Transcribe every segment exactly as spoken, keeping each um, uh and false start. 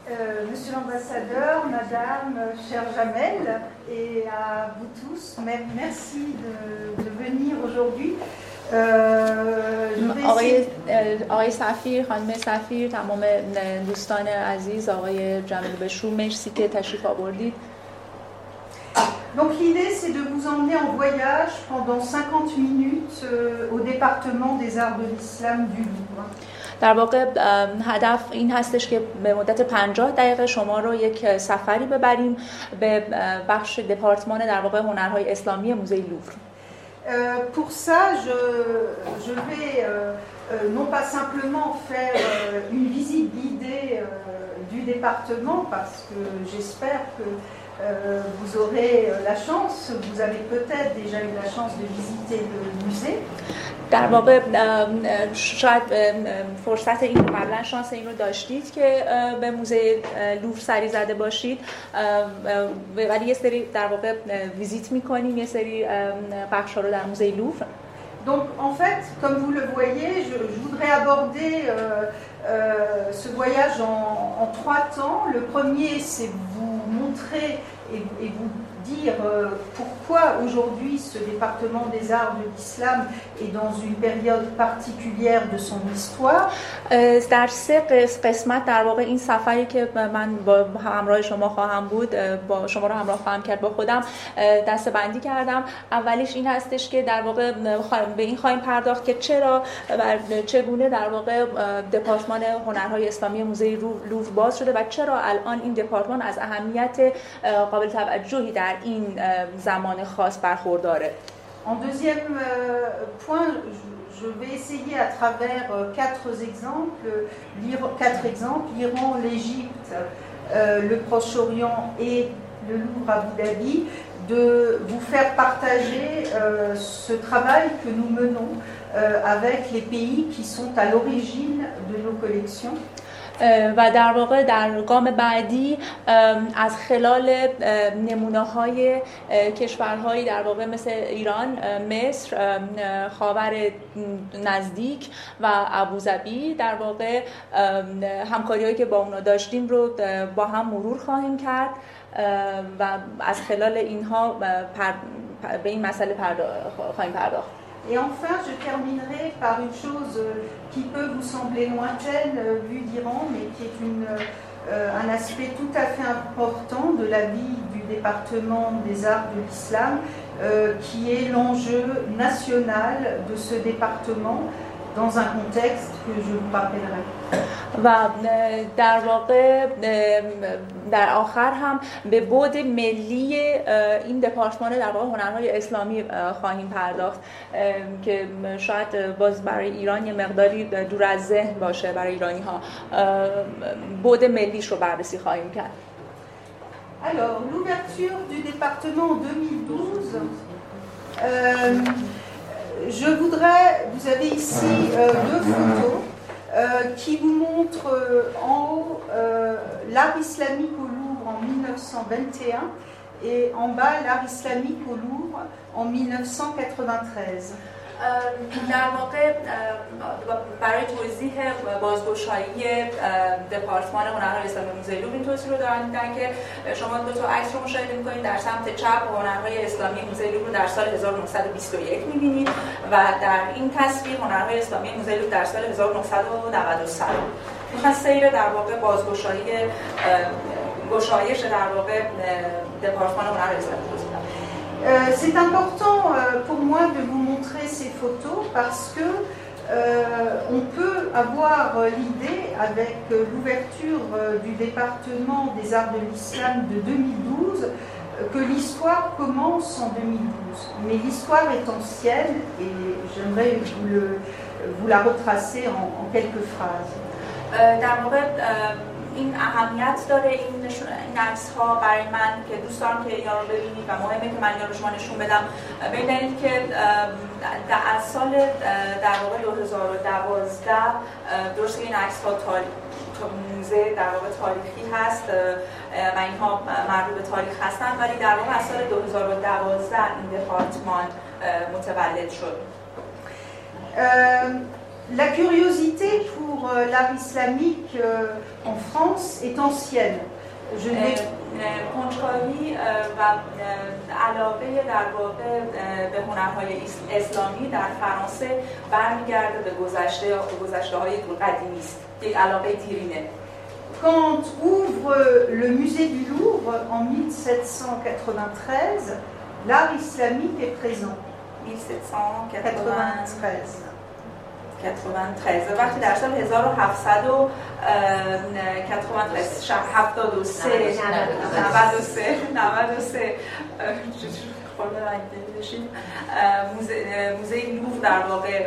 Euh, Monsieur l'ambassadeur, Madame, cher Jamel, et à vous tous, merci de, de venir aujourd'hui. آقای آقای سفیر، خانم سفیر، تمام دوستان عزیز، آقای جمال بشرو، مرسی که تشریف آوردید. Donc l'idée c'est de vous emmener en voyage pendant cinquante minutes euh, au département des arts de l'islam du Louvre. در واقع هدف این هستش که به مدت پنجاه دقیقه شما رو یک سفری ببریم به بخش دپارتمان در واقع هنرهای اسلامی موزه لوور. Euh, pour ça, je, je vais euh, euh, non pas simplement faire euh, une visite guidée euh, du département, parce que j'espère que euh, vous aurez la chance, vous avez peut-être déjà eu la chance de visiter le musée. در واقع شاید فرصت این قبلا شانس این رو داشتید که به موزه لوور سری زده باشید، ولی یه سری در واقع ویزیت می‌کنیم یه سری بخش‌ها رو در موزه لوور. Donc en fait, comme vous le voyez, je, je voudrais aborder euh, euh, ce voyage en, en trois temps. Le premier, c'est vous montrer et, et vous dire euh, pourquoi aujourd'hui ce département des arts de l'islam est dans une période particulière de son histoire. در سه قسمت در واقع این سفری که من با همراه شما خواهم بود، با شما رو همراه خواهم کرد با خودم دسته‌بندی کردم. اولیش این هستش که در واقع به این خواهیم پرداخت که چرا و چگونه در واقع دپارتمان هنرهای اسلامی موزه لوور باز شده و چرا الان این دپارتمان از اهمیت قابل توجهی در این زمان خاص برخورداره. En deuxième euh, point, je, je vais essayer à travers euh, quatre exemples, quatre exemples, l'Iran, l'Égypte, euh, le Proche-Orient et le Louvre Abu Dhabi, de vous faire partager euh, ce travail que nous menons euh, avec les pays qui sont à l'origine de nos collections. و در واقع در گام بعدی از خلال نمونه‌های کشورهایی در واقع مثل ایران، مصر، خاور نزدیک و ابوظبی در واقع همکاری‌هایی که با اونا داشتیم رو با هم مرور خواهیم کرد و از خلال اینها به این مسئله خواهیم پرداخت. Et enfin, je terminerai par une chose qui peut vous sembler lointaine vu d'Iran, mais qui est une, euh, un aspect tout à fait important de la vie du département des arts de l'islam, euh, qui est l'enjeu national de ce département dans un contexte que je vous rappellerai. و در واقع در آخر هم به بعد ملی این دپارتمان در واقع هنرهای اسلامی خواهیم پرداخت که شاید باز برای ایران یه مقداری دور از ذهن باشه برای ایرانی ها. بعد ملیش رو بررسی خواهیم کرد. Alors, l'ouverture du département en deux mille douze, euh, je voudrais, vous avez ici euh, deux photos euh, qui vous montrent euh, en haut euh, l'art islamique au Louvre en mille neuf cent vingt et un et en bas l'art islamique au Louvre en mille neuf cent quatre-vingt-treize. در واقع برای توضیح بازگشایی دپارتمان هنرهای اسلامی موزه لوور این توضیح رو دارن میدن که شما دو تا عکس رو مشاهده میکنید. در سمت چپ هنرهای اسلامی موزه لوور در سال هزار و نهصد و بیست و یک میبینید و در این تصویر هنرهای اسلامی موزه لوور در سال هزار و نهصد و نود و سه. میخوان سیر در واقع بازگشایی گشایش در واقع دپارتمان هنرهای اسلامی توضیح بدن. Euh, c'est important euh, pour moi de vous montrer ces photos parce que euh, on peut avoir l'idée avec euh, l'ouverture euh, du département des arts de l'islam de deux mille douze euh, que l'histoire commence en deux mille douze. Mais l'histoire est ancienne et j'aimerais vous, le, vous la retracer en, en quelques phrases. Euh, این اهمیت داره این این عکس‌ها برای من که دوست دارم که اینا رو ببینید و مهمه که من اینا رو شما نشون بدم. به این دلیل که از سال در واقع دو هزار و دوازده درسته این عکس‌ها موزه در واقع تاریخی هست و اینها مربوط به تاریخ هستن، ولی در واقع از سال دو هزار و دوازده این دپارتمان متولد شد. La curiosité pour euh, l'art islamique euh, en France est ancienne. Je n'ai کنجکاوی و علاقه در واقع به هنرهای اسلامی در فرانسه برمیگرده به گذشته یا به گذشته‌های قدیمی است. یک علاقه دیرینه. Quand ouvre le musée du Louvre en mille sept cent quatre-vingt-treize, l'art islamique est présent. mille sept cent quatre-vingt-treize. وقتی در سال هزار و هفتصد و هفتاد و سه نود و سه نود و سه موزه لوور در واقع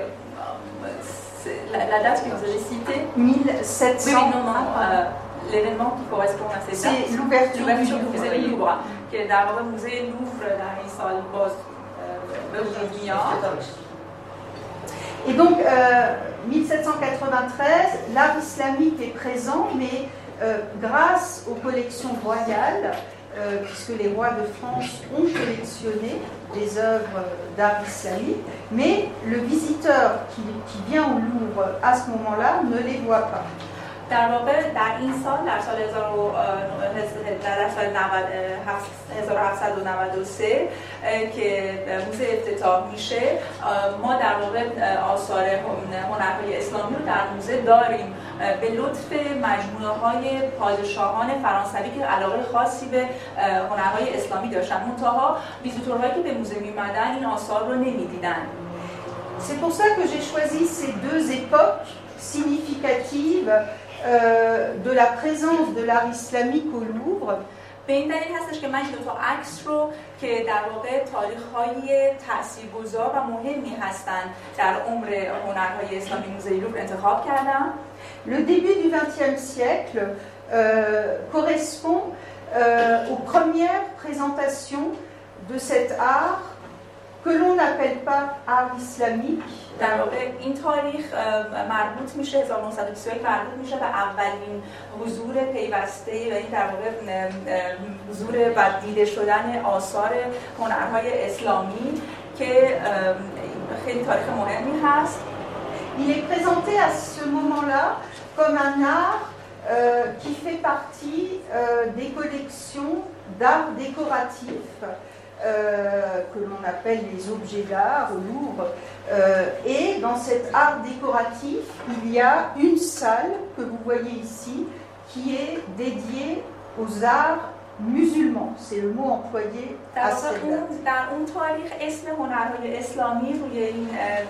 la date que vous avez citée mille sept cents. Oui, non, non, euh, l'événement qui correspond à ces dates. C'est l'ouverture du musée Louvre, qui est dans le musée Louvre dans les salles Boz به وجود میاد. Et donc, euh, mille sept cent quatre-vingt-treize, l'art islamique est présent, mais euh, grâce aux collections royales, euh, puisque les rois de France ont collectionné des œuvres d'art islamique, mais le visiteur qui, qui vient au Louvre à ce moment-là ne les voit pas. در واقع در این سال در سال هزار و هفتصد و نود و سه که موزه افتتاح میشه ما در واقع آثار هنرهای اسلامی رو در موزه داریم به لطف مجموعه های پادشاهان فرانسوی که علاقه خاصی به هنرهای اسلامی داشتن. منتها ویزیتورهایی که به موزه میمدن این آثار رو نمیدیدن. C'est pour ça que j'ai choisi ces deux époques significatives euh, de la présence de l'art islamique au Louvre. به این دلیل هستش که من دو تا عکس رو که در واقع تاریخ‌های تاثیرگذار و مهمی هستند در عمر هنرهای اسلامی موزه لوور انتخاب کردم. Le début du vingtième siècle euh, correspond euh, aux premières présentations de cet art que l'on n'appelle pas art islamique. در واقع این تاریخ مربوط میشه هزار و نهصد و بیست و یک مربوط میشه به اولین حضور پیوسته و این در واقع حضور و دیده شدن آثار هنرهای اسلامی که خیلی تاریخ مهمی هست. Il est présenté à ce moment-là comme un art euh, qui fait partie euh, des collections d'art décoratif euh, que l'on appelle les objets d'art au Louvre. Euh, et dans cet art décoratif, il y a une salle que vous voyez ici qui est dédiée aux arts musulmans. C'est le mot employé à cette date. در اون تاریخ اسم هنرهای اسلامی روی این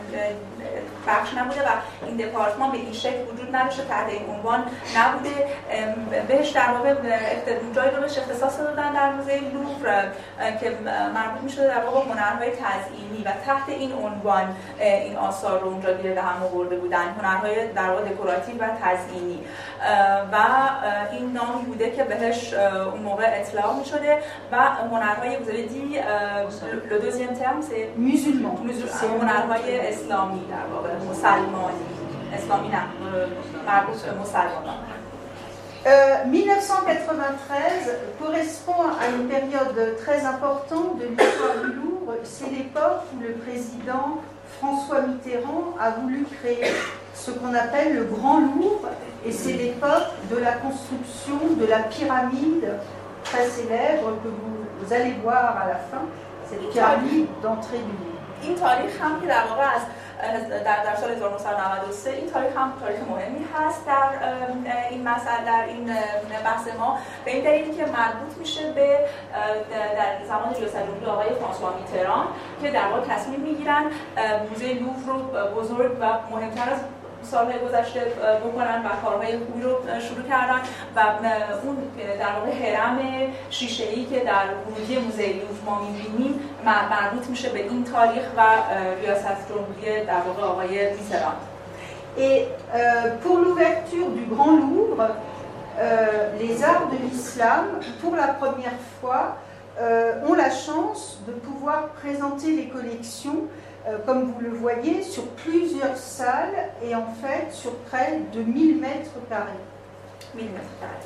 بخش نبوده و این دپارتمان به این شکل وجود نداشته، تحت این عنوان نبوده. بهش در واقع جایی رو بهش اختصاص دادن در موزه لوور که مربوط میشه در واقع هنرهای تزئینی و تحت این عنوان این آثار رو اونجا گرد هم آورده بودن، هنرهای در واقع دکوراتیو و تزئینی و این نامی بوده که بهش اون موقع اطلاع می شده و هنرهای vous avez dit le deuxième terme c'est musulman هنرهای اسلامی در واقع مسلمانی اسلامی نه مربوط به مسلمانان. Euh, mille neuf cent quatre-vingt-treize correspond à une période très importante de l'histoire du Louvre. C'est l'époque où le président François Mitterrand a voulu créer ce qu'on appelle le Grand Louvre, et c'est l'époque de la construction de la pyramide très célèbre que vous, vous allez voir à la fin, cette pyramide d'entrée du Louvre. این تاریخ هم که در واقع از در در سال هزار و نهصد و نود و سه این تاریخ هم تاریخ مهمی هست در این مسئله در این بحث ما به این دلیلی که مربوط میشه به در زمان ریاست جمهوری آقای فرانسوا میتران که در واقع تصمیم میگیرن موزه لوور رو بزرگ و مهمتر از سالهای گذشته بکنن و کارهای خوبی رو شروع کردن و اون در واقع هرم شیشه‌ای که در ورودی موزه لوور ما می‌بینیم مربوط میشه به این تاریخ و ریاست جمهوری در واقع آقای میتران. Et euh, pour l'ouverture du Grand Louvre, euh, les arts de l'islam, pour la première fois, euh, ont la chance de pouvoir présenter les collections Euh, comme vous le voyez, sur plusieurs salles et en fait sur près de mille mètres carrés. mille mètres carrés.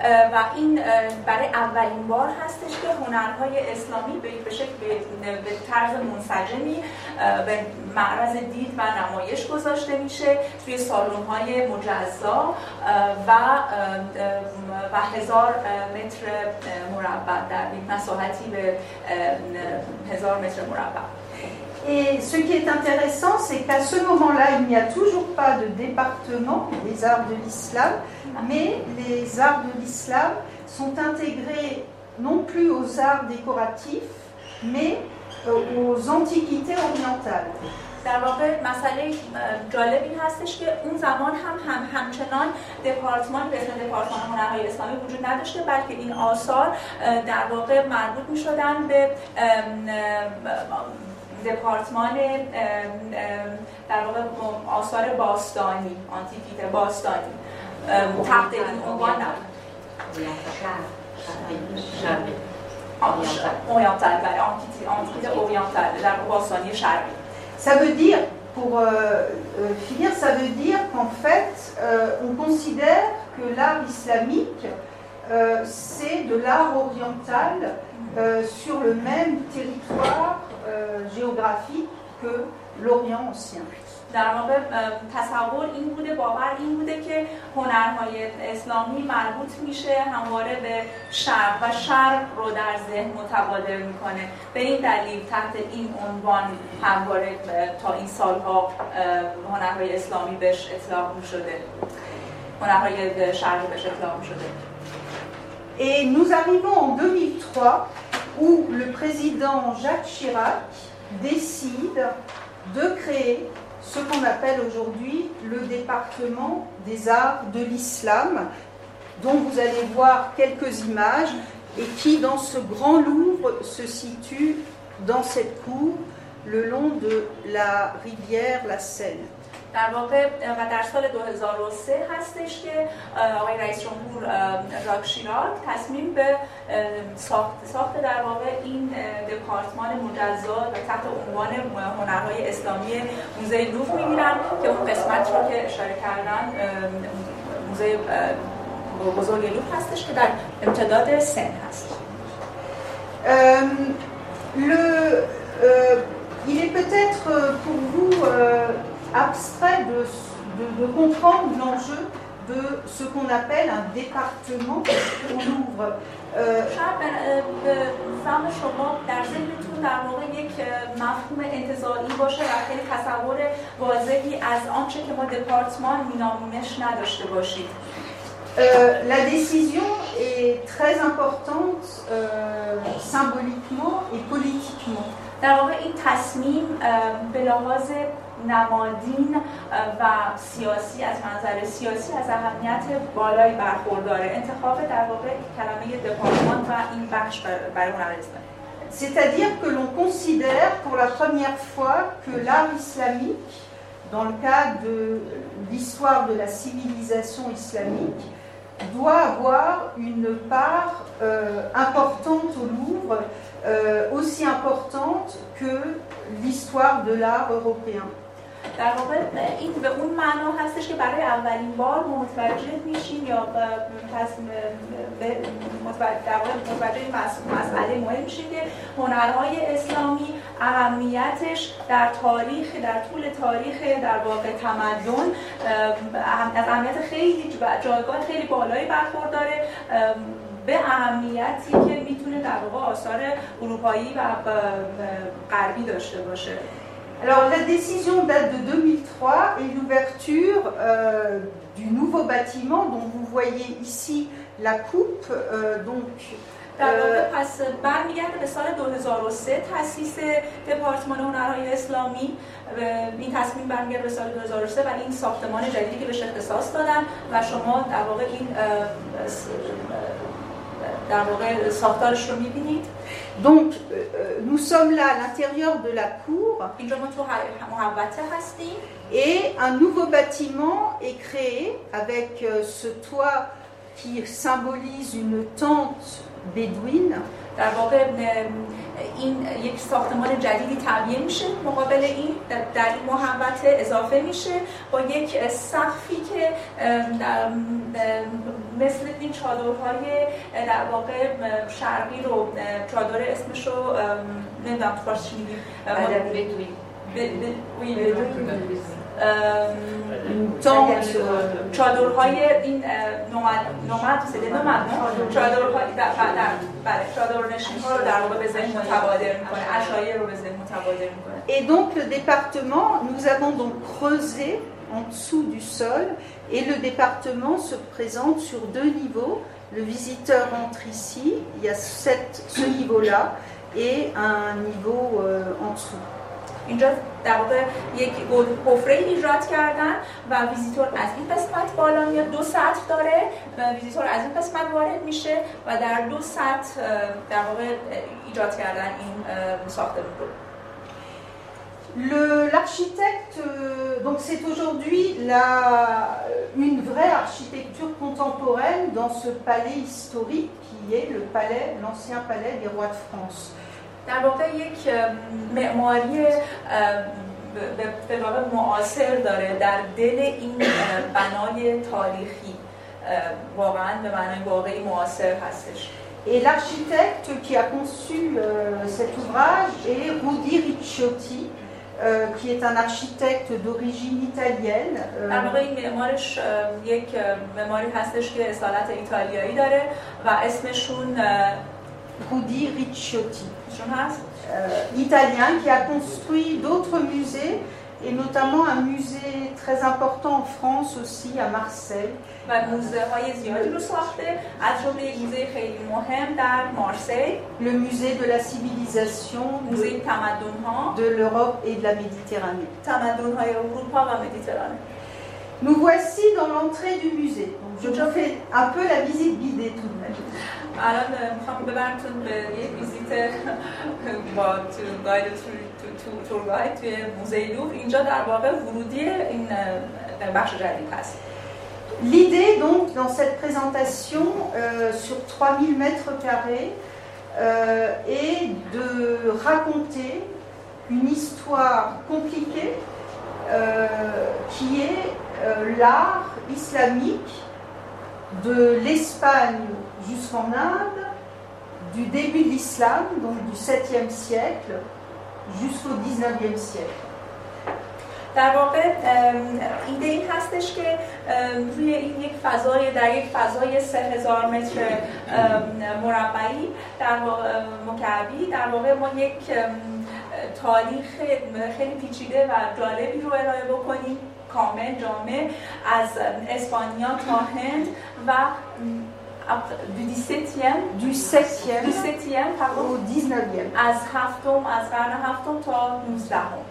و این برای اولین بار هستش که هنرهای اسلامی به شکل به طرز منسجمی به معرض دید و نمایش گذاشته میشه توی سالن‌های مجزا و و هزار متر مربع در مساحتی به هزار متر مربع. Et ce qui est intéressant, c'est qu'à ce moment-là, il n'y a toujours pas de département des arts de l'islam, mais les arts de l'islam sont intégrés non plus aux arts décoratifs, mais aux antiquités orientales. در واقع مسئله جالب این هستش که اون زمان هم, هم همچنان دپارتمان به اسم دپارتمان هنرهای اسلامی وجود نداشته، بلکه این آثار در واقع مربوط می شدن به دپارتمان در واقع آثار باستانی، آنتیکیته باستانی تحت این عنوان نبود. اورینتال، برای آنتیکیته اورینتال در باستانی شرقی. Ça veut dire, pour euh, euh, finir, ça veut dire qu'en fait, euh, on considère que l'art islamique, euh, c'est de l'art oriental euh, sur le même territoire euh, géographique que l'Orient ancien. در واقع تصور این بوده، باور این بوده که هنرهای اسلامی مربوط میشه همواره به شرق و شرق رو در ذهن متبادر میکنه. به این دلیل تحت این عنوان همواره تا این سالها هنرهای اسلامی بهش اطلاق میشده، هنرهای شرقی بهش اطلاق میشده. Et nous arrivons en deux mille trois où le président Jacques Chirac décide de créer ce qu'on appelle aujourd'hui le département des arts de l'islam, dont vous allez voir quelques images et qui, dans ce grand Louvre, se situe dans cette cour le long de la rivière, la Seine. در واقع و در سال دو هزار و سه هستش که آقای رئیس جمهور ژاک شیراک تصمیم به ساخت ساخت در واقع این دپارتمان مجزا و تحت عنوان هنرهای اسلامی موزه لوور میگیرن که اون قسمت رو که اشاره کردن موزه بزرگ لوور هستش که در امتداد سن هست. Le, euh, il est peut-être pour vous euh, abstrait de, de, de comprendre l'enjeu de ce qu'on appelle un département au Louvre. شاید به فهم شما در ذهنتون در واقع یک مفهوم انتزاعی باشه و خیلی تصور واضحی از آنچه که ما دپارتمان مینامونش نداشته باشید. Euh, la décision est très importante euh, symboliquement et politiquement. در واقع این تصمیم به لحاظ نمادین و سیاسی از منظر سیاسی از اهمیت بالایی برخورداره. انتخاب در واقع کلمه دپارتمان و این بخش برای هنر اسلامی. C'est-à-dire que l'on considère pour la première fois que l'art islamique, dans le cadre de l'histoire de la civilisation islamique, doit avoir une part euh, importante au Louvre, euh, aussi importante que l'histoire de l'art européen. در واقع این به اون معنا هستش که برای اولین بار متوجه میشیم یا متوجه این مسئله مهم میشیم که هنرهای اسلامی اهمیتش در تاریخ در طول تاریخ در واقع تمدن از اهمیت خیلی جایگاه خیلی بالایی برخورداره به اهمیتی که میتونه در واقع آثار اروپایی و غربی داشته باشه. Alors la décision date de deux mille trois et l'ouverture euh, du nouveau bâtiment dont vous voyez ici la coupe. Euh, donc, در واقع پس برمیگرده به سال دو هزار و سه تأسیس دپارتمان هنرهای اسلامی. این تصمیم برمیگرده به سال دو هزار و سه و این ساختمان جدیدی که بهش اختصاص دادن و شما در واقع این در واقع ساختارش رو می‌بینید. Donc, euh, nous sommes là à l'intérieur de la cour et un nouveau bâtiment est créé avec euh, ce toit qui symbolise une tente bédouine. در واقع این یک ساختمان جدیدی تعبیه میشه مقابل این در این محوطه اضافه میشه با یک سقفی که مثل این چادرهای در واقع شرقی رو چادر اسمش رو نمیدونم تو فارسی چی میگیم چادرهای این نومد نومد سده نومد چادرهای در بله چادرنشین ها رو در واقع به ذهن متبادر میکنه عشایر رو به ذهن متبادر میکنه. Et donc le département, nous avons donc creusé en dessous du sol et le département se présente sur deux niveaux. Le visiteur entre ici, il y a cette, ce niveau-là et un niveau euh, en dessous. اینجا در واقع یک حفره ایجاد کردن و ویزیتور از این قسمت بالا میاد، دو سطح داره و ویزیتور از این قسمت وارد میشه و در دو سطح در واقع ایجاد کردن این ساختمان رو. Le, l'architecte, euh, donc c'est aujourd'hui la, une vraie architecture contemporaine dans ce palais historique qui est le palais, l'ancien palais des rois de France. در واقع یک معماری به واقع معاصر داره در دل این بنای تاریخی، واقعا به معنای واقعی معاصر هستش. Et l'architecte qui a conçu euh, cet ouvrage est Rudy Ricciotti, euh, qui est un architecte d'origine italienne. در واقع این معمارش یک معماری هستش که اصالت ایتالیایی داره و اسمشون Rudy Ricciotti, euh, italien, qui a construit d'autres musées, et notamment un musée très important en France aussi, à Marseille. Le musée de la civilisation de, de l'Europe et de la Méditerranée. Nous voici dans l'entrée du musée. Donc je vous fais un peu la visite guidée tout de même. الان میخوام ببرمتون به یک ویزیت با گاید تور گاید توی موزه لوور. اینجا در واقع ورودی این بخش جدید هست. L'idée donc dans cette présentation euh, sur trois mille mètres carrés euh, est de raconter une histoire compliquée euh, qui est euh, l'art islamique de l'Espagne jusqu'en Inde, du début de l'islam, donc du septième siècle, jusqu'au dix-neuvième siècle. در واقع ایده این هستش که روی این یک فضای در یک فضای سه هزار متر مربعی در واقع مکعبی در واقع ما یک تاریخ خیلی پیچیده و جالبی رو ارائه بکنیم، کامل جامع، از اسپانیا تا هند و du dix-septième du septième du septième pardon au dix-neuvième. از هفتم از قرن هفتم تا نوزدهم.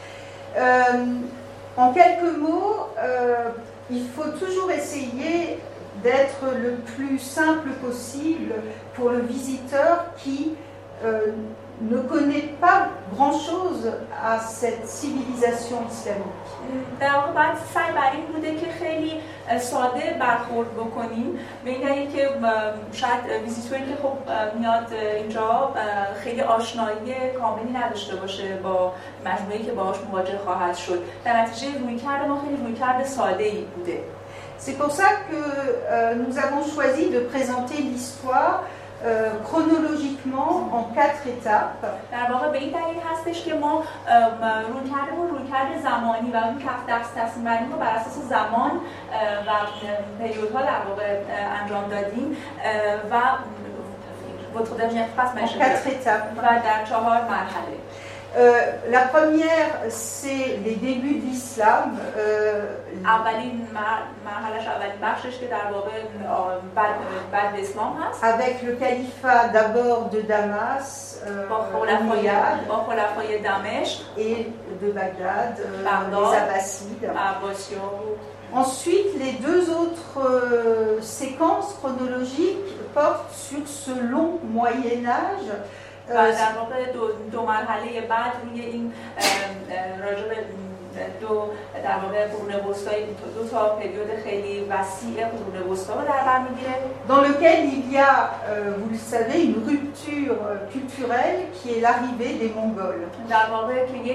Euh, en quelques mots, euh, il faut toujours essayer d'être le plus simple possible pour le visiteur qui euh, ne connaît pas grand-chose à cette civilisation islamique. در واقع باید سعی بر این بوده که خیلی ساده برخورد بکنیم به این دلیل که شاید ویزیتوری که خب میاد اینجا خیلی آشنایی کاملی نداشته باشه با مجموعه‌ای که باهاش مواجه خواهد شد. در نتیجه رویکرد ما خیلی رویکرد ساده‌ای بوده. C'est pour ça que euh, nous avons choisi de présenter l'histoire Euh, chronologiquement en quatre étapes. در واقع به این دلیل هستش که ما رویکردمون رویکرد زمانی و اون کف دست تصمیم بندی رو بر اساس زمان و پریودها در واقع انجام دادیم و votre dernière phrase en quatre étapes و در چهار مرحله. Euh, la première, c'est les débuts de l'islam. اولین مرحلهش اولین بخشش که در واقع بعد بعد اسلام هست. Avec le califat d'abord de Damas, با خلفای دمشق et de Bagdad, les Abbassides. Ensuite, les deux autres euh, séquences chronologiques portent sur ce long Moyen Âge. و در واقع دو, دو مرحله بعد روی این راجع به دو در واقع قرون وسطایی دو تا پریود خیلی وسیع قرون وسطا رو در بر میگیره. Dans lequel il y a, euh, vous le savez, une rupture culturelle qui est l'arrivée des Mongols. در واقع که یک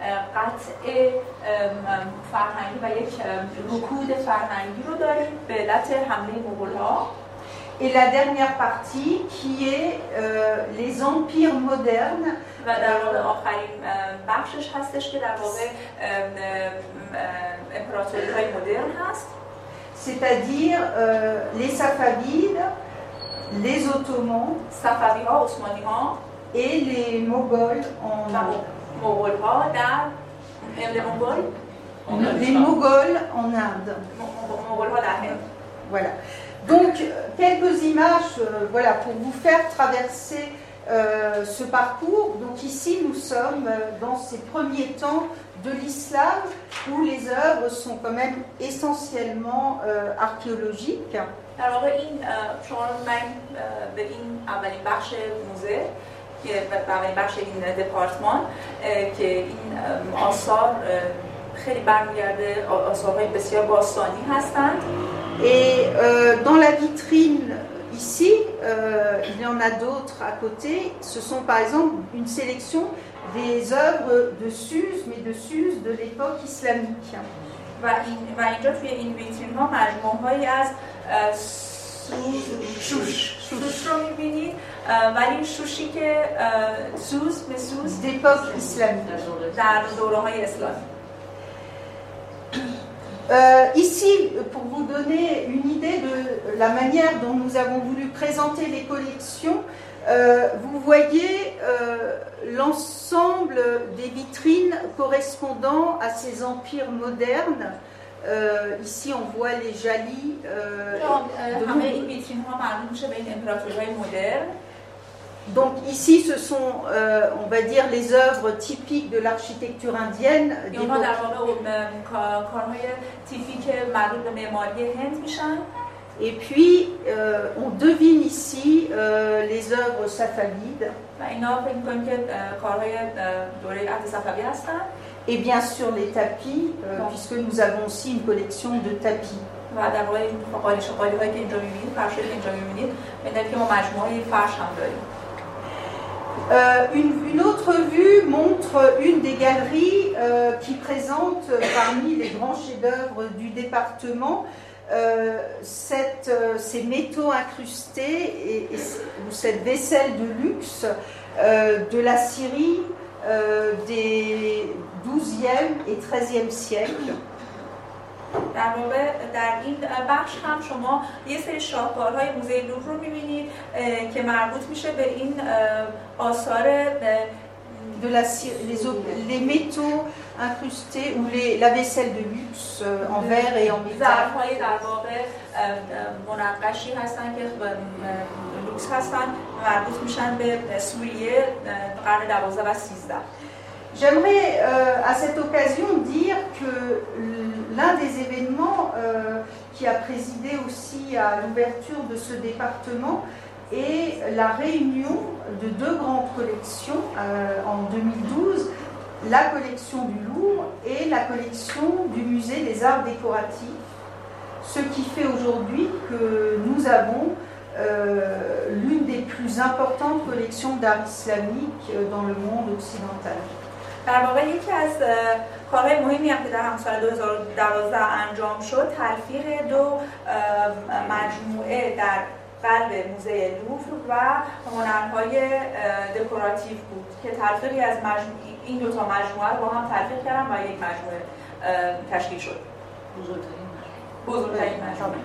قطع فرهنگی و یک رکود فرهنگی رو داریم به علت حمله مغول‌ها. Et la dernière partie qui est euh, les empires modernes. و در واقع آخرین بخشش هستش که در واقع امپراتوری‌های مدرن هست. C'est-à-dire euh, les Safavides, les Ottomans, صفوی‌ها، عثمانی‌ها et les Moghols en Inde. مغول‌ها در les Mongols. Les Moghols en Inde. مغول‌ها در هند. Voilà. Donc, quelques images euh, voilà, pour vous faire traverser euh, ce parcours. Donc ici, nous sommes dans ces premiers temps de l'islam où les œuvres sont quand même essentiellement euh, archéologiques. در واقع این شما من به این اولین بخش موزه که اولین بخش این دپارتمان که این آثار خیلی برمیگرده آثارهای بسیار باستانی هستند. Et euh, dans la vitrine ici, euh, il y en a d'autres à côté. Ce sont par exemple une sélection des œuvres de Suse, mais de Suse de l'époque islamique. و این و اینجا توی این ویترین ها مجموعه‌ای از شوش شوش رو می‌بینید، ولی شوشی که سوز به سوز d'époque islamique در دوره‌های اسلامی. Euh, ici, pour vous donner une idée de la manière dont nous avons voulu présenter les collections, euh, vous voyez euh, l'ensemble des vitrines correspondant à ces empires modernes. Euh, ici, on voit les jalis. Euh, Donc ici, ce sont, euh, on va dire, les œuvres typiques de l'architecture indienne. Et puis, euh, on devine ici euh, les œuvres safavides. Et bien sûr les tapis, euh, puisque nous avons aussi une collection de tapis. Euh, une, une autre vue montre une des galeries euh, qui présente parmi les grands chefs-d'œuvre du département euh, cette, euh, ces métaux incrustés et, et cette vaisselle de luxe euh, de la Syrie euh, des douzième et treizième siècles. در واقع در این بخش هم شما یه سری شاهکارهای موزه لوور رو می‌بینید که مربوط میشه به این آثار de la les, les métaux incrustés ou les, la vaisselle de luxe en verre et en métal. ظرف‌های در واقع منقشی هستن که لوکس هستن مربوط میشن به سوریه قرن دوازده و سیزده. J'aimerais euh, à cette occasion dire que l'un des événements euh, qui a présidé aussi à l'ouverture de ce département est la réunion de deux grandes collections euh, en deux mille douze, la collection du Louvre et la collection du musée des arts décoratifs, ce qui fait aujourd'hui que nous avons euh, l'une des plus importantes collections d'art islamique dans le monde occidental. در واقع یکی از کارهای مهمی هم که در همون سال دو هزار و دوازده انجام شد تلفیق دو مجموعه در قلب موزه لوور و هنرهای دکوراتیو بود که تلفیقی از مجموعه این دو تا مجموعه رو با هم تلفیق کردن و یک مجموعه تشکیل شد. بزرگترین مجموعه.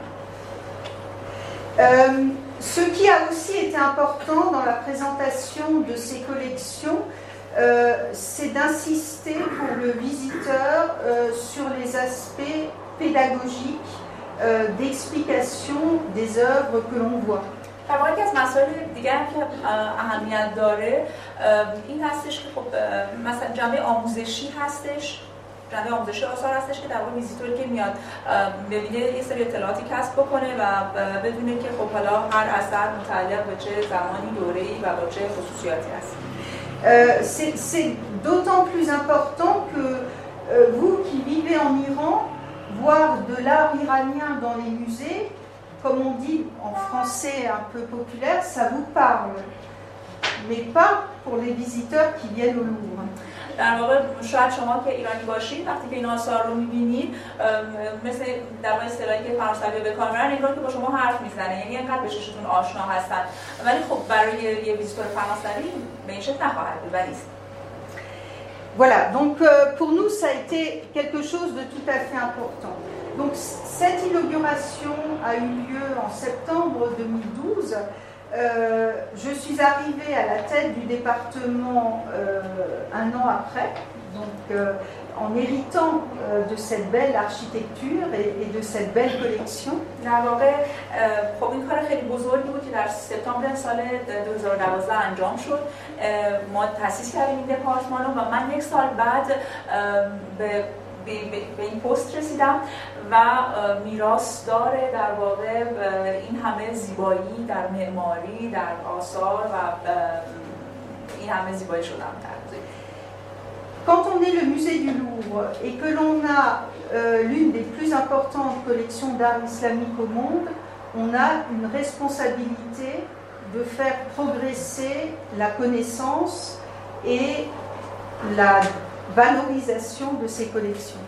Euh, ce qui a aussi été important dans la présentation de ces collections, Euh, c'est d'insister pour le visiteur euh, sur les aspects pédagogiques euh, d'explication des œuvres que l'on voit. در واقع یکی از مسائل دیگر که اهمیت داره این هستش که خب مثلا جنبه آموزشی هستش، جنبه آموزشی آثار هستش که در واقع ویزیتوری که میاد ببینه یه سری اطلاعاتی کسب بکنه و بدونه که خب حالا هر اثر متعلق به چه زمانی، دوره‌ای و با چه خصوصیاتی هست. Euh, c'est d'autant plus important que euh, vous qui vivez en Iran, voir de l'art iranien dans les musées, comme on dit en français un peu populaire, ça vous parle, mais pas pour les visiteurs qui viennent au Louvre. در واقع شاید شما که ایرانی باشید وقتی که این آثار رو می‌بینید مثل در واقع اصطلاحی که فرانسوی به کار می‌برن انگار که با شما حرف میزنه، یعنی اینقدر به چشتون آشنا هستن، ولی خب برای یه ویزیتور فرانسوی به این شکل نخواهد بود و نیست. Voilà, donc euh, pour nous ça a été quelque chose de tout à fait important. Donc cette inauguration a eu lieu en septembre deux mille douze. Euh, je suis arrivée à la tête du département euh, un an après, donc euh, en héritant euh, de cette belle architecture et, et de cette belle collection. در واقع خب این کار خیلی بزرگی بود که در سپتامبر سال دو هزار و دوازده انجام شد. ما تأسیس کردیم این دپارتمان رو و من یک سال بعد به به این پست رسیدم و میراثدار در واقع این همه زیبایی در معماری، در آثار و این همه زیبایی شدم در Quand on est le musée du Louvre et que l'on a euh, l'une des plus importantes collections d'art islamique au monde, on a une responsabilité de faire progresser la connaissance et la valorisation de ces collections.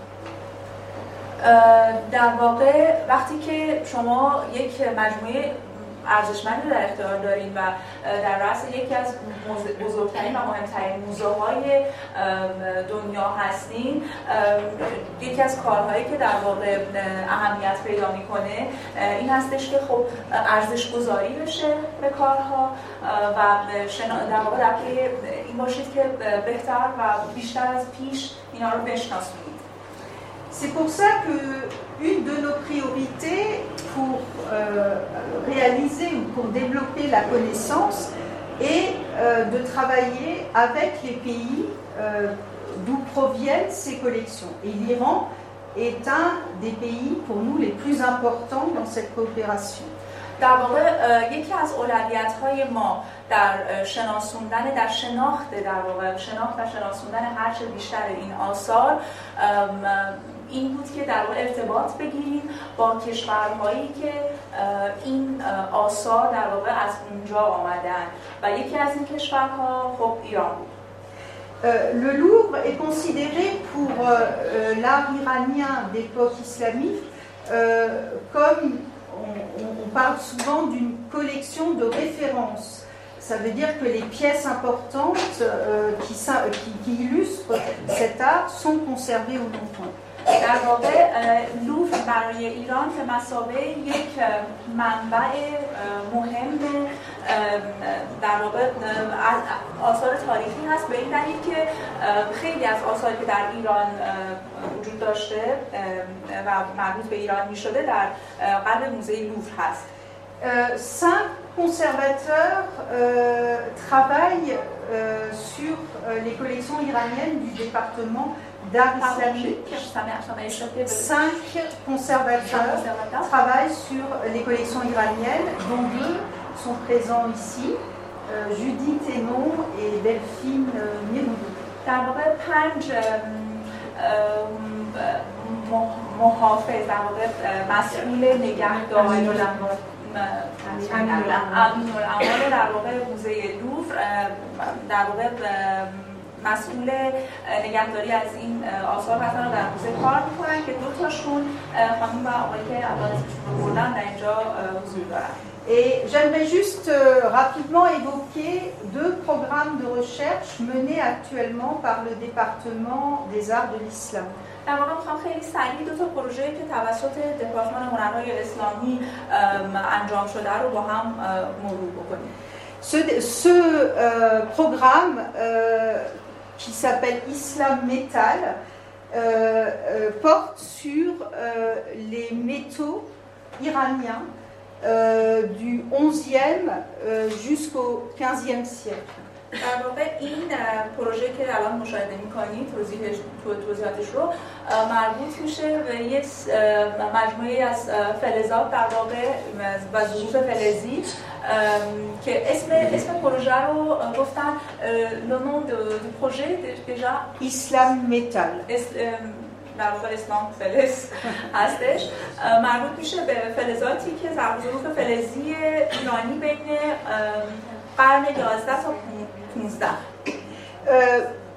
در واقع وقتی که شما یک مجموعه ارزشمندی در اختیار دارین و در رأس یکی از بزرگترین و مهمترین موزه‌های دنیا هستین، یکی از کارهایی که در واقع اهمیت پیدا میکنه این هستش که خب ارزش گذاری بشه به کارها و در واقع در این باشید که بهتر و بیشتر از پیش اینا رو بشناسید. C'est pour ça que une de nos priorités pour euh, réaliser ou pour développer la connaissance est euh, de travailler avec les pays euh, d'où proviennent ces collections. Et l'Iran est un des pays pour nous les plus importants dans cette coopération. در واقع یکی از اولویت‌های ما در شناسوندن در شناخت در واقع شناخت و شناسوندن هر چه بیشتر این آثار این بود که در واقع ارتباط بگیریم با کشورهایی که این آثار در واقع از اونجا آمدن و یکی از این کشورها خب ایران بود. Le Louvre est considéré pour euh, l'art iranien d'époque islamique euh, comme on, on parle souvent d'une collection de référence. Ça veut dire que les pièces importantes euh, qui, qui, qui illustrent cet art sont conservées au Louvre. در واقع لوور برای ایران که مثابه یک منبع مهم در واقع آثار تاریخی هست به این دلیل که خیلی از آثاری که در ایران وجود داشته و مربوط به ایران می شده در قلب موزه لوور هست. Cinq conservateurs euh, travaillent euh, sur euh, les collections iraniennes du département d'art islamique. Cinq conservateurs travaillent sur les collections iraniennes, dont deux sont présents ici, euh, Judith Hénon et Delphine euh, Miroudou. در واقع پنج محافظ در واقع مسئول نگهداری امین‌الاعمال در واقع موزه لوور در واقع مسئول نگهداری از این آثار هستن و در موزه کار میکنن که دو تاشون خانم و آقایی که الان اسمشون رو بردن در اینجا حضور دارن. Et j'aimerais juste euh, rapidement évoquer deux programmes de recherche menés actuellement par le département des arts de l'islam. در واقع میخوام خیلی سریع دو تا پروژه‌ای که توسط دپارتمان هنرهای اسلامی انجام شده رو با هم مرور بکنیم. Ce, ce euh, programme euh, qui s'appelle Islam Metal euh, euh, porte sur euh, les métaux iraniens euh, du onzième euh, jusqu'au quinzième siècle. در واقع این پروژه که الان مشاهده می‌کنید توضیحش توضیحاتش رو مربوط میشه به یک مجموعه از فلزات در واقع و ظروف فلزی که اسم اسم پروژه رو گفتن le nom du projet déjà Islam Metal. در واقع اسلام فلز هستش مربوط میشه به فلزاتی که ظروف فلزی ایرانی بین قرن یازده تا پانزده. Euh,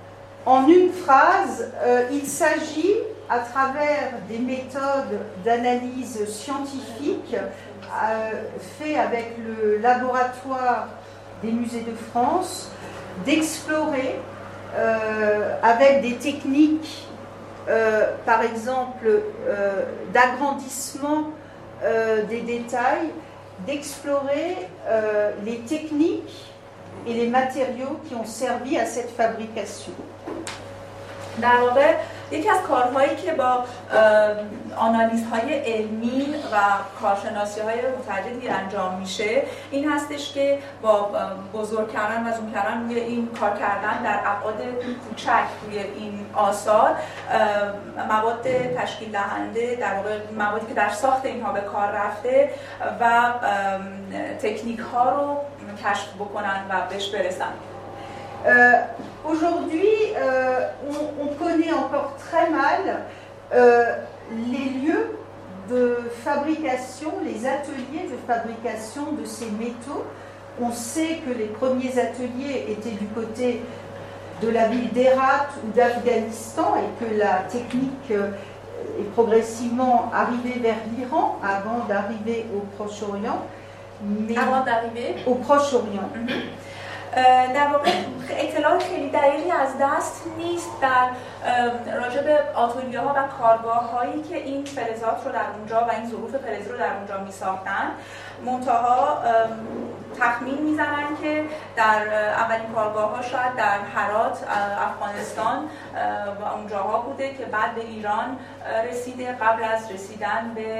En une phrase, euh, il s'agit, à travers des méthodes d'analyse scientifique euh, faites avec le laboratoire des musées de France, d'explorer euh, avec des techniques, euh, par exemple, euh, d'agrandissement euh, des détails, d'explorer euh, les techniques et les matériaux qui ont servi à cette fabrication. در واقع یکی از کارهایی که با آنالیزهای علمی و کارشناسی‌های متعددی انجام میشه این هستش که با بزرگ کردن و زوم کردن روی این کار کردن در ابعاد کوچک روی این آثار مواد تشکیل دهنده، در واقع موادی که در ساخت اینها به کار رفته و تکنیک ها رو کشف بکنن و بهش برسن. Euh, Aujourd'hui, euh, on, on connaît encore très mal euh, les lieux de fabrication, les ateliers de fabrication de ces métaux. On sait que les premiers ateliers étaient du côté de la ville d'Hérat ou d'Afghanistan et que la technique euh, est progressivement arrivée vers l'Iran avant d'arriver au Proche-Orient. Mais avant d'arriver au Proche-Orient. در واقع اطلاعات خیلی دقیقی از دست نیست در راجع به آتلیه‌ها و کارگاه‌هایی که این فلزات رو در اونجا و این ظروف فلزی رو در اونجا می‌ساختن. منتها تخمین میزنن که در اولین کارگاه‌ها شاید در هرات، افغانستان و اونجاها بوده که بعد به ایران رسیده قبل از رسیدن به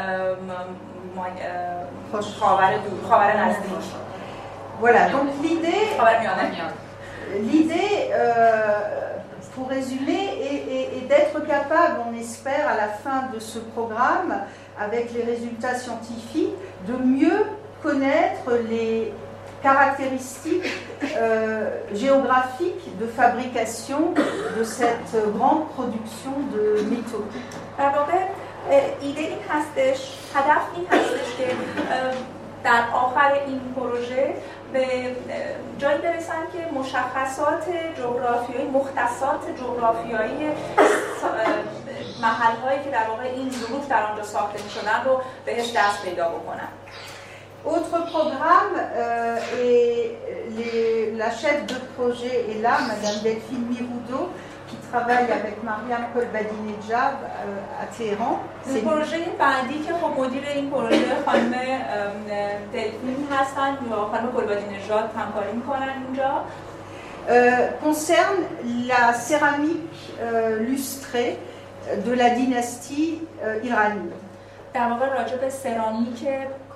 خاور دور، خاور نزدیک. Voilà, donc l'idée, l'idée euh, pour résumer, est, est, est d'être capable, on espère, à la fin de ce programme, avec les résultats scientifiques, de mieux connaître les caractéristiques euh, géographiques de fabrication de cette grande production de métaux. در واقع ایده این هستش، هدف این هستش که در آخر این پروژه به جایی برسن که مشخصات جغرافیایی، مختصات جغرافیایی محل‌هایی که در واقع این ظروف در آنجا ساخته می‌شدن رو بهش دست پیدا بکنن. Autre programme, euh, et les, la chef de projet est là, Madame Delphine Miroudot, qui travaille avec Mariam Kolbadinejad euh, à Téhéran. C'est le projet بعدی که خب مدیر این پروژه خانم دلفین هستن یا خانم کلبادینژاد همکاری میکنن اینجا. Euh, concerne la céramique euh, lustrée de la dynastie euh, iranienne. در واقع راجع به سرامیک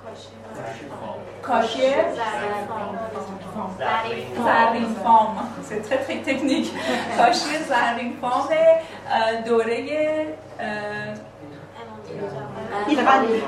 کاشی زرین فام، c'est très très technique. کاشی زرین فام دوره iranienne.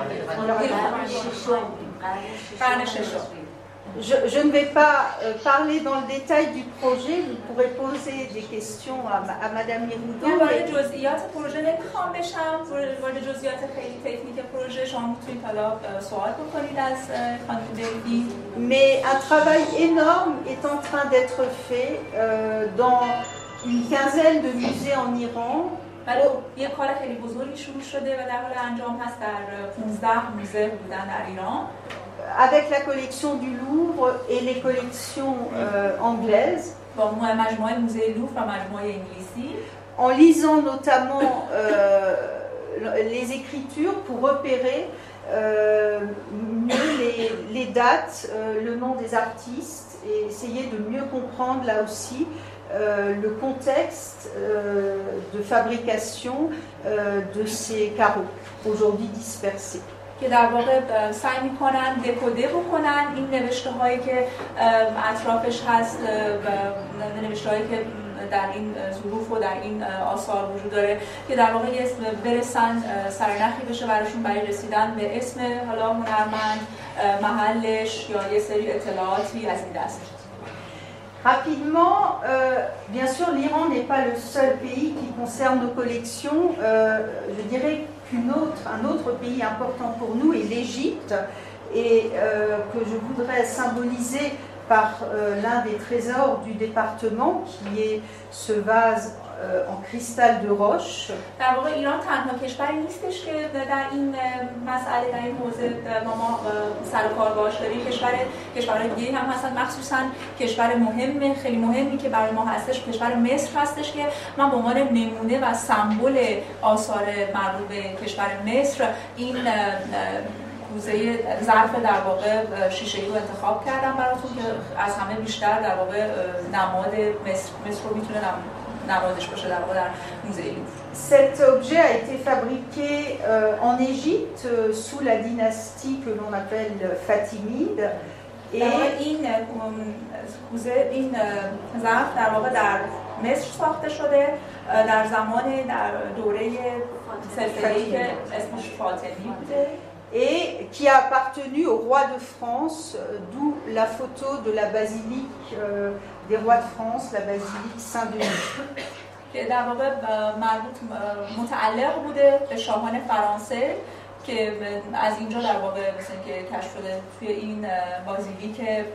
قرن ششم. Je, je ne vais pas euh, parler dans le détail du projet, vous pourrez poser des questions à, à Madame Miroudot. من وارد جزئیات پروژه نمیخوام بشم، وارد جزئیات خیلی تکنیک پروژه شما میتونید حالا سوال بکنید از خانم دلفین. Mais un travail énorme est en train d'être fait euh, dans une quinzaine de musées en Iran. ولی یه کار خیلی بزرگی شروع شده و در حال انجام هست در پانزده موزه بودن در ایران. Avec la collection du Louvre et les collections euh, anglaises. با مجموعه موزه لوور و مجموعه انگلیسی. En lisant notamment euh, les écritures pour repérer euh, mieux les, les dates, euh, le nom des artistes et essayer de mieux comprendre là aussi euh, le contexte euh, de fabrication euh, de ces carreaux aujourd'hui dispersés. که در واقع سعی میکنن دکوده بکنن این نوشته هایی که اطرافش هست و نوشته هایی که در این ظروف و در این آثار وجود داره که در واقع برسن سرنخی بشه براشون برای رسیدن به اسم حالا هنرمند، محلش یا یه سری اطلاعاتی از این دست. Rapidement, euh, bien sûr, l'Iran n'est pas le seul pays qui concerne nos collections. Euh, je dirais qu'une autre, un autre pays important pour nous est l'Égypte et euh, que je voudrais symboliser par euh, l'un des trésors du département, qui est ce vase euh, en cristal de roche. در واقع ایران تنها کشوری نیستش که در این مسئله در این حوزه ما ما سر و کار باش داریم. کشور کشورهای دیگه هم هستن، مخصوصا کشور مهم خیلی مهمی که برای ما هستش کشور مصر هستش که من به عنوان نمونه و سمبل آثار مربوط به کشور مصر این کوزه ظرف در واقع شیشه‌ای رو انتخاب کردم براتون که از همه بیشتر در واقع نماد مصر مصر رو میتونه نمادش باشه در واقع در موزه لوور. Cet objet a été fabriqué euh, en Égypte euh, sous la dynastie que l'on appelle fatimide. Et این کوزه این ظرف در واقع در مصر ساخته شده در زمان در دوره سلسله‌ای که اسمش فاطمی بوده. Et qui a appartenu au roi de France, d'où la photo de la basilique euh, des rois de France, la basilique Saint-Denis. که در واقع مربوط متعلق بوده به شاهان فرانسه که از اینجا در واقع مثلا که کشف شده توی این بازیلیک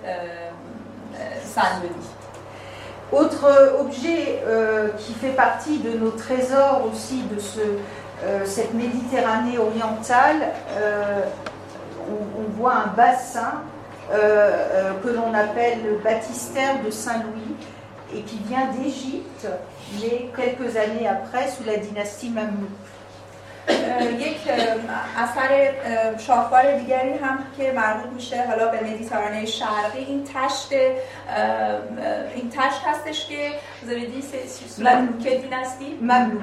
سن-دنی. Autre objet euh, qui fait partie de nos trésors aussi de ce Euh, cette Méditerranée orientale, euh, on, on voit un bassin euh, euh, que l'on appelle le baptistère de Saint-Louis et qui vient d'Égypte, mais quelques années après sous la dynastie Mamelouk. یک اثر شاهکار دیگری هم که مربوط میشه حالا به مدیترانه شرقی این تشت این تشت هستش که زبدی مملوک دیناستی مملوک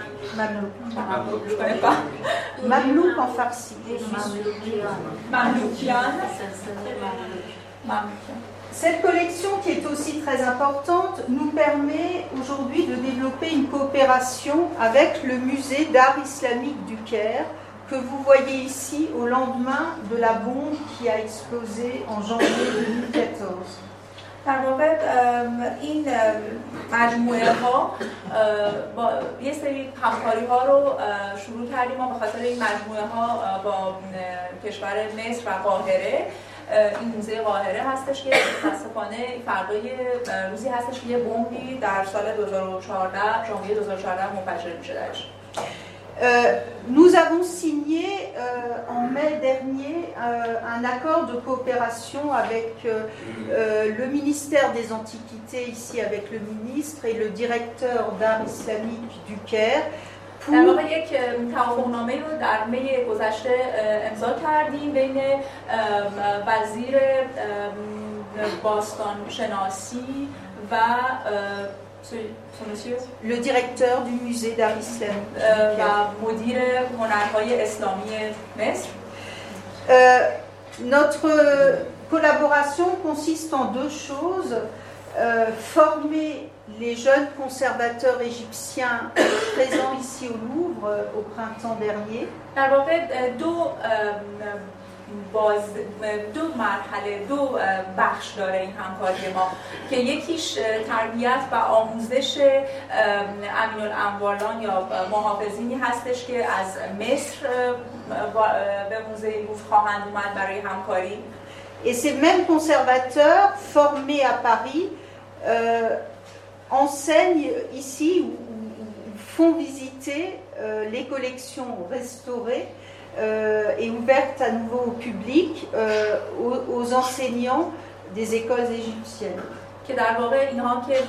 مملوک en farsi مملوکیان. Cette collection, qui est aussi très importante, nous permet aujourd'hui de développer une coopération avec le musée d'art islamique du Caire, que vous voyez ici au lendemain de la bombe qui a explosé en janvier deux mille quatorze. در واقع این مجموعه ها با یه سری همکاری ها رو شروع کردیم ما به خاطر این مجموعه ها با کشور مصر و قاهره. این موزه قاهره هستش که متاسفانه فردای روزی هستش که یه بمبی در سال دو هزار و چهارده ژانویه دو هزار و چهارده منفجر میشه درش. Euh, nous avons signé euh, en mai dernier euh, un accord de coopération avec euh, euh, le ministère des Antiquités, ici avec le ministre et le directeur d'art islamique du Caire. در واقع یک توافقنامه رو در می گذشته امضا کردیم بین وزیر باستان شناسی و le directeur du musée d'art islamique و مدیر هنرهای اسلامی مصر. Notre collaboration consiste en deux choses. Euh, former les jeunes conservateurs égyptiens présents ici au Louvre euh, au printemps dernier. در واقع دو باز دو مرحله دو بخش داره این همکاری ما که یکیش تربیت و آموزش امین‌الاموالان یا محافظینی هستش که از مصر به موزه لوور خواهند اومد برای همکاری. Et ces mêmes conservateurs formés à Paris euh, enseignent ici ou, ou font visiter euh, les collections restaurées euh, et ouvertes à nouveau au public euh, aux, aux enseignants des écoles égyptiennes. که در واقع اینها که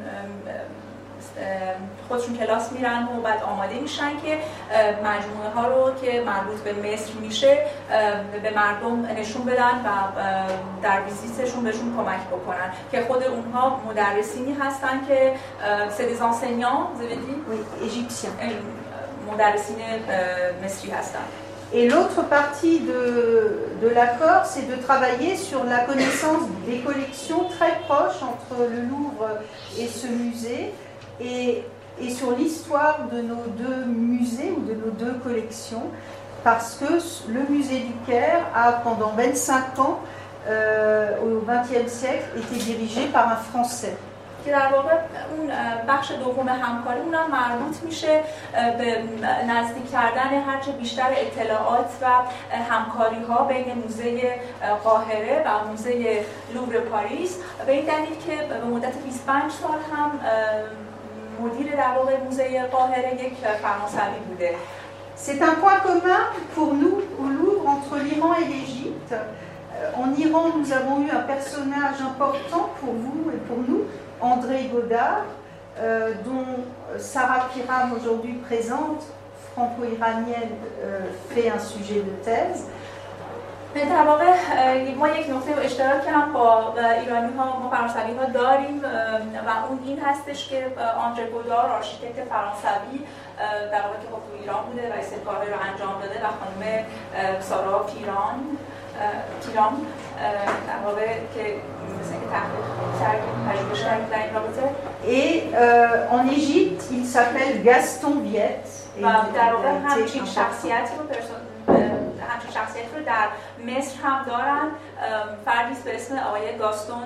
خودشون کلاس میرن و بعد آماده میشن که مجموعه ها رو که مربوط به مصر میشه به مردم نشون بدن و در ویزیتشون بهشون کمک بکنن که خود اونها مدرسینی هستن که c'est des enseignants vous avez dit oui égyptiens مدرسین مصری هستن. Et l'autre partie de, de l'accord, c'est de travailler sur la connaissance des collections très proches entre le Louvre et ce musée et, et sur l'histoire de nos deux musées ou de nos deux collections, parce que le musée du Caire a pendant vingt-cinq ans, euh, au vingtième siècle, été dirigé par un Français. که در واقع اون بخش دوم همکاری اونم مربوط میشه به نزدیک کردن هرچه بیشتر اطلاعات و همکاری ها بین موزه قاهره و موزه لوور پاریس به این دلیل که به مدت بیست و پنج سال هم مدیر در واقع موزه قاهره یک فرانسوی بوده. C'est un point commun pour nous au Louvre entre l'Iran et l'Égypte. En Iran, nous avons eu un personnage important pour vous et pour nous, André Godard, euh, dont Sarah Piram, aujourd'hui présente, franco-iranienne, euh, fait un sujet de thèse. در واقع ما یک نقطه اشتراک هم با ایرانی ها ما فرانسوی ها داریم و اون این هستش که آندره گودار آرشیتکت فرانسوی در واقع که خب تو ایران بوده و این کار رو انجام داده و خانم سارا پیران پیران در واقع که مثل که تحقیق پژوهش کرد در این رابطه. Et euh, en Égypte, il s'appelle Gaston Viette. و در واقع همچین شخصیتی رو پرسون همچین شخصیت رو در مصر هم دارن فردی به اسم آقای گاستون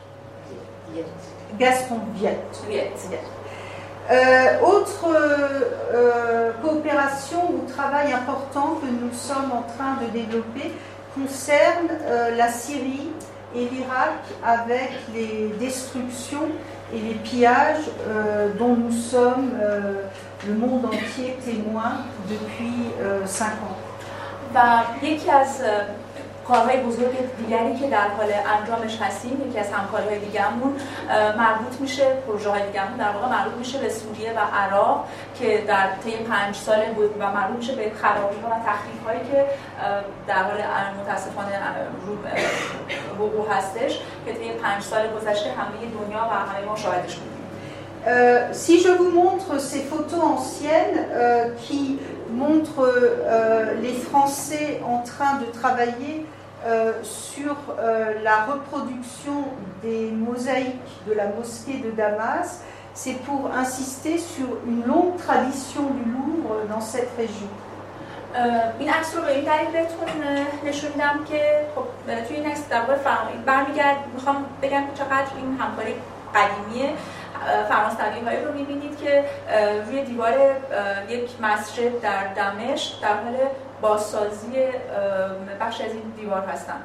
Gaston Viette. Viette. Euh, autre euh, coopération ou travail important que nous sommes en train de développer concerne euh, la Syrie et l'Irak avec les destructions et les pillages euh, dont nous sommes euh, le monde entier témoin depuis euh, cinq ans. و یکی از کارهای بزرگ دیگری که در حال انجامش هستیم، یکی از همکاری‌های دیگه‌مون مربوط میشه، پروژه‌های دیگه‌مون در واقع مربوط میشه به سوریه و عراق که در طی پنج سال بود و مربوط میشه به خرابی‌ها و تخریب‌هایی که در حال متأسفانه وقوع هستش که طی پنج سال گذشته همه دنیا و همه ما شاهدش بودیم. Euh, si je vous montre ces photos anciennes euh, qui montrent euh, les Français en train de travailler euh, sur euh, la reproduction des mosaïques de la mosquée de Damas, c'est pour insister sur une longue tradition du Louvre dans cette région. این عکس رو به این دلیل بهتون نشون میدم که خب توی این عکس در واقع برمیگرد میخوام بگم چقدر این همکاری قدیمیه. فرانسوی هایی رو میبینید که روی دیوار یک مسجد در دمشق در حال بازسازی بخش از این دیوار هستند.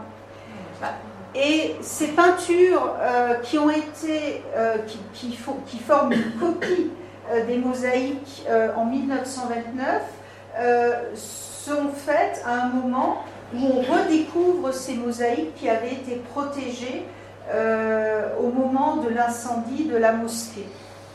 Et ces peintures euh, qui ont été, euh, qui, qui, font, qui forment une copie euh, des mosaïques euh, en mille neuf cent vingt-neuf euh, sont faites à un moment où on redécouvre ces mosaïques qui avaient été protégées Euh, au moment de l'incendie de la mosquée.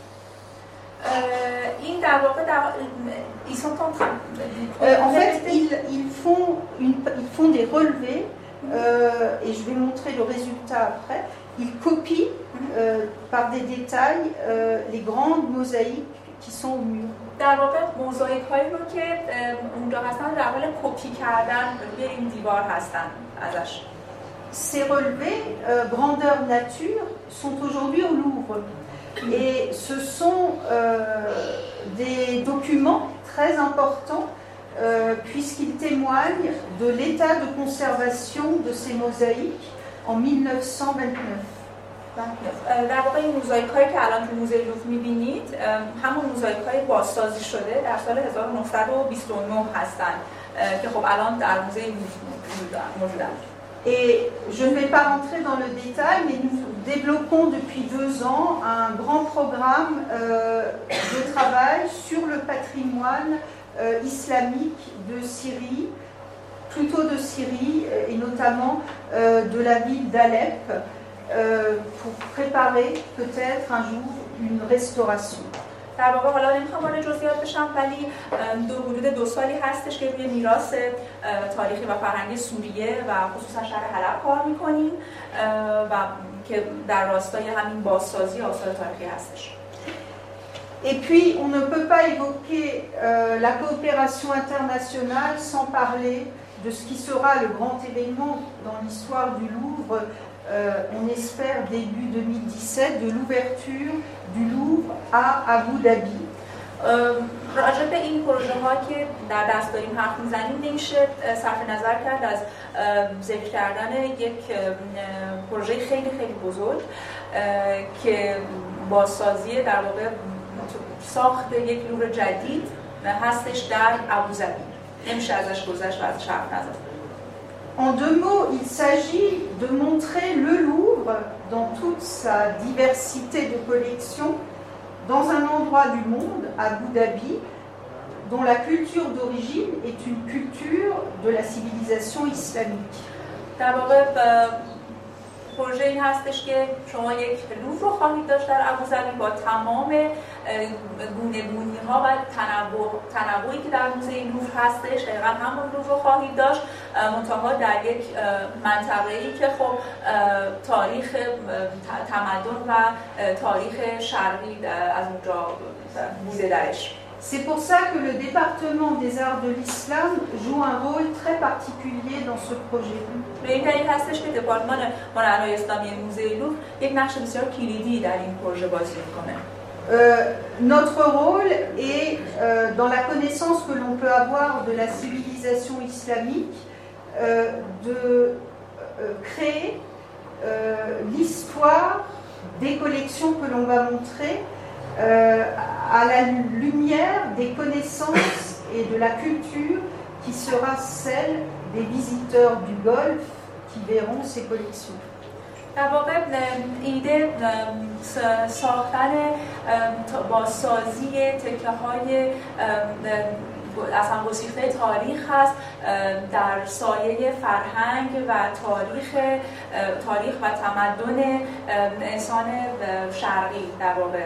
این در واقع در ils sont en train euh, en fait ils, ils font une, ils font des relevés euh, et je vais montrer le résultat après. Ils copient euh, par des détails euh, les grandes mosaïques qui sont au mur. در واقع موزاییک هایی رو که اونجا هستن در حال کپی کردن روی این دیوار هستن ازش. Ces relevés, euh, grandeur nature, sont aujourd'hui au Louvre. Et ce sont euh, des documents très importants euh, puisqu'ils témoignent de l'état de conservation de ces mosaïques en mille neuf cent vingt-neuf. در واقع این موزاییک هایی که الان تو موزه لوور می‌بینید همون موزاییک های بازسازی شده در سال هزار و نهصد و بیست و نه هستن که خب الان در موزه لوور موجودن. Et je ne vais pas rentrer dans le détail, mais nous développons depuis deux ans un grand programme euh, de travail sur le patrimoine euh, islamique de Syrie, plutôt de Syrie et notamment euh, de la ville d'Alep, euh, pour préparer peut-être un jour une restauration. در واقع حالا نمیخوام وارد جزئیات بشم ولی دو حدود دو سالی هستش که روی میراث تاریخی و فرهنگی سوریه و خصوصا شهر حلب کار میکنیم و که در راستای همین بازسازی آثار تاریخی هستش. Et puis on ne peut pas évoquer euh, la coopération internationale sans parler de ce qui sera le grand événement dans l'histoire du Louvre. Euh, on espère début deux mille dix-sept de l'ouverture du Louvre à Abu Dhabi. راجع به این پروژه ها که در دست داریم حرف میزنیم نمیشه صرف نظر کرد از ذکر کردن یک پروژه خیلی خیلی بزرگ که بازسازی در واقع ساخت یک لور جدید هستش در ابوظبی. نمیشه ازش گذشت و ازش حرف نزد. En deux mots, il s'agit de montrer le Louvre dans toute sa diversité de collections dans un endroit du monde, Abu Dhabi, dont la culture d'origine est une culture de la civilisation islamique. در واقع پروژه این هستش که شما یک لوور رو خواهید داشت در ابوظبی با تمام گونه‌گونی ها و تنوع تنوعی که در موزه لوور هستش. دقیقاً همون لوور رو خواهید داشت، منتها در یک منطقه‌ای که خب تاریخ تمدن و تاریخ شرقی از اونجا بوده درش. C'est pour ça que le département des arts de l'islam joue un rôle très particulier dans ce projet. به این دلیل هستش که دپارتمان هنرهای اسلامی موزه لوور یک نقش بسیار کلیدی در این پروژه بازی می‌کنه. Notre rôle est euh, dans la connaissance que l'on peut avoir de la civilisation islamique euh, de euh, créer euh, l'histoire des collections que l'on va montrer Euh, à la lumière des connaissances et de la culture qui sera celle des visiteurs du Golfe qui verront ces collections. در واقع ایده ساختن بازسازی تکه‌های اصلا گسیخته تاریخ هست در سایه فرهنگ و تاریخ تاریخ و تمدن انسان شرقی در واقع.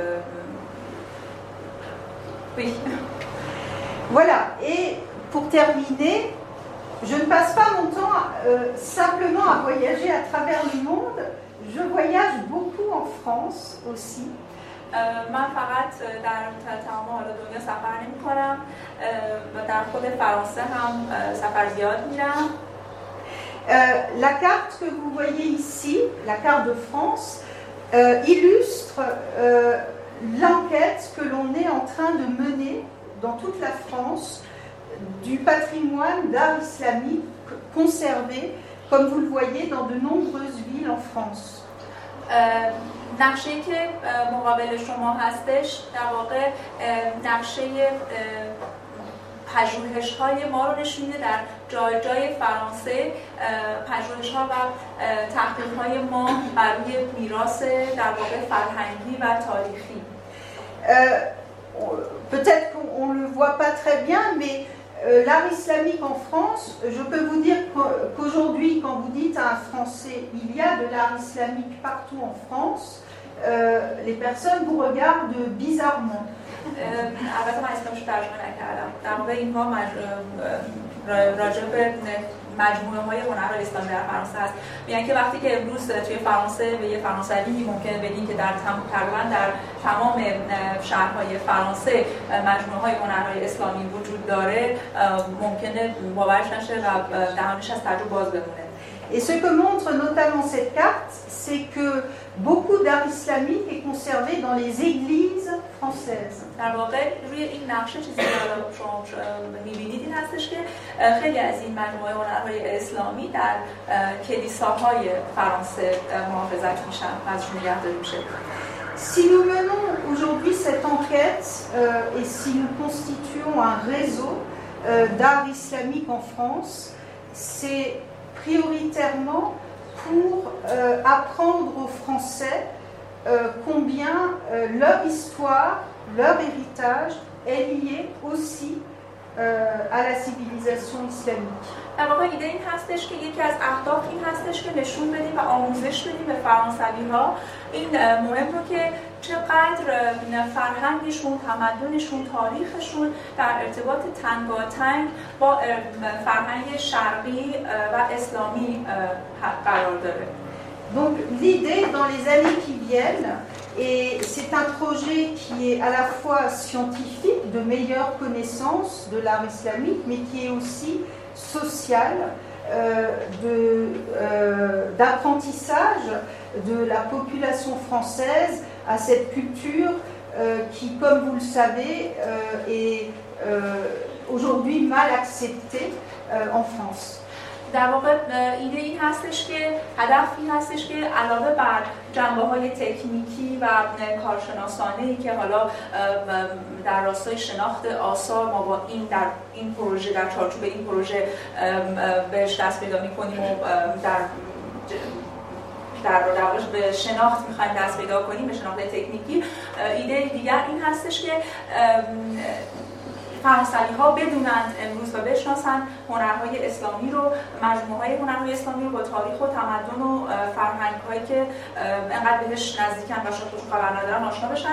Oui. Voilà, et pour terminer, je ne passe pas mon temps euh, simplement à voyager à travers le monde, je voyage beaucoup en France aussi. من فقط در تمام حال دنیا سفر نمی کنم و در خود فرانسه هم سفر زیاد میرم. La carte que vous voyez ici, la carte de France, euh, illustre euh, l'enquête que l'on est en train de mener dans toute la France du patrimoine d'art islamique conservé, comme vous le voyez, dans de nombreuses villes en France. نقشه‌ای که مقابل شما هستش در واقع نقشه پژوهش‌های ما رو نشون میده در جای جای فرانسه، پژوهش‌ها و تحقیق‌های ما بر روی میراث در واقع فرهنگی و تاریخی. Peut-être qu'on ne le voit pas très bien, mais euh, l'art islamique en France, je peux vous dire qu'aujourd'hui, quand vous dites à un Français il y a de l'art islamique partout en France, euh, les personnes vous regardent bizarrement. البته من اسمش ترجمه نکردم. در واقع اینها راجع به مجموعه های هنرهای اسلامی در فرانسه هست. میگن که وقتی که امروز توی فرانسه به یه فرانسوی ممکنه بگین که در تقریبا در تمام شهرهای فرانسه مجموعه های هنرهای اسلامی وجود داره، ممکنه باورش نشه و دهانش از تعجب باز بمونه. Et ce que montre notamment cette carte, c'est que beaucoup d'art islamique est conservé dans les églises françaises. در واقع روی این نقشه چیزی که شما می‌بینید این هستش که خیلی از این مجموعه هنرهای اسلامی در کلیساهای فرانسه محافظت میشن، ازشون نگهداری میشه. Si nous menons aujourd'hui cette enquête euh, et si nous constituons un réseau euh, d'art islamique en France, c'est prioritairement pour euh, apprendre aux Français euh, combien euh, leur histoire, leur héritage est lié aussi euh, à la civilisation islamique. در واقع ایده این هستش که یکی از اهداف این هستش که نشون بدیم و آموزش بدیم به فرانسوی‌ها این مهم رو که چقدر فرهنگشون، تمدنشون، تاریخشون در ارتباط تنگاتنگ با فرهنگ شرقی و اسلامی قرار داره. Donc l'idée dans les années qui viennent, et c'est un projet qui est à la fois scientifique, de meilleure connaissance de l'art islamique, mais qui est aussi social, euh, de, euh, d'apprentissage de la population française à cette culture euh, qui, comme vous le savez, euh, est euh, aujourd'hui mal acceptée euh, en France. در واقع ایده این هستش که هدف این هستش که علاوه بر جنبه‌های تکنیکی و کارشناسانه‌ای که حالا در راستای شناخت آثار ما با این در این پروژه در چارچوب این پروژه بهش دست پیدا می‌کنیم و در در واقع به شناخت می‌خوایم دست پیدا کنیم، به شناخت تکنیکی. ایده دیگر این هستش که فرانسوی‌ها بدونند امروز و بشناسند هنرهای اسلامی رو، مجموعه‌های هنرهای اسلامی رو با تاریخ و تمدن و فرهنگ‌هایی که انقدر بهش نزدیکن و شاید خودشون خبر ندارن آشنا بشن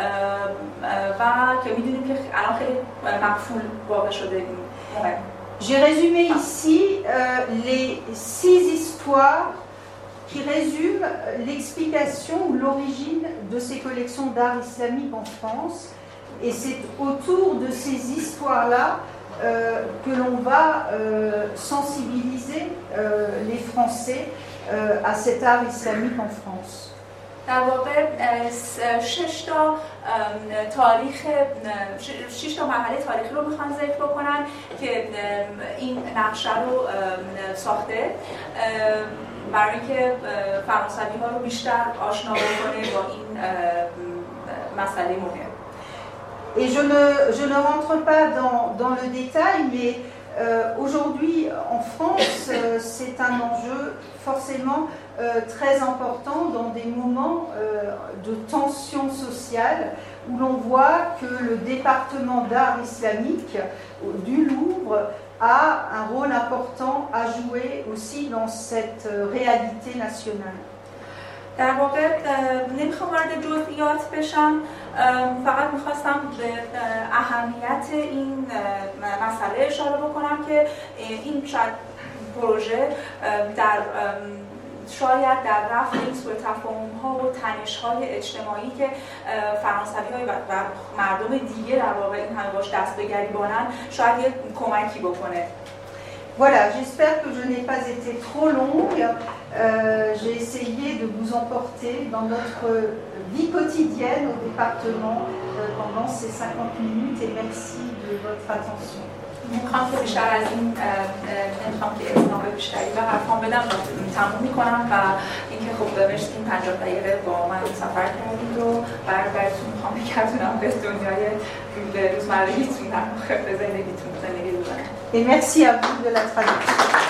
و که می‌دونیم که الان خیلی مقفول واقع شده این مهم. J'ai résumé ici euh, les six histoires qui résument l'explication ou l'origine de ces collections d'art islamique en France. Et c'est autour de ces histoires-là euh, que l'on va euh, sensibiliser euh, les Français euh, à cet art islamique en France. در واقع شش تا تاریخ شش تا مرحله تاریخی رو میخوان ذکر بکنن که این نقشه رو ساخته برای اینکه فرانسوی ها رو بیشتر آشنا بکنه با این مسئله مهم. Et je ne, je ne rentre pas dans, dans le détail, mais euh, aujourd'hui en France, euh, c'est un enjeu forcément euh, très important dans des moments euh, de tension sociale où l'on voit que le département d'art islamique du Louvre a un rôle important à jouer aussi dans cette réalité nationale. در واقع نمیخوام وارد جزئیات بشم، فقط میخواستم به اهمیت این مسئله اشاره بکنم که این شاید پروژه در شاید در رفع این سوء تفاهم‌ها و تنش‌های اجتماعی که فرانسوی‌ها و مردم دیگه در واقع این همه باش دست به گریبانن شاید یه کمکی بکنه. Voilà, j'espère que je n'ai pas été trop longue. Euh, j'ai essayé de vous emporter dans notre vie quotidienne au département euh, pendant ces cinquante minutes et merci de votre attention. میخوام که بیشتر از این نمیخوام که اطناب بیشتری به حرفان بدم تموم میکنم و اینکه خب مرسی این پنجاه دقیقه با من سفر کردید و برگردتون میخوام بگردونم به دنیای به روزمرگیتون در واقع به زندگیتون زندگی روزانه. Et merci à vous de la traduction.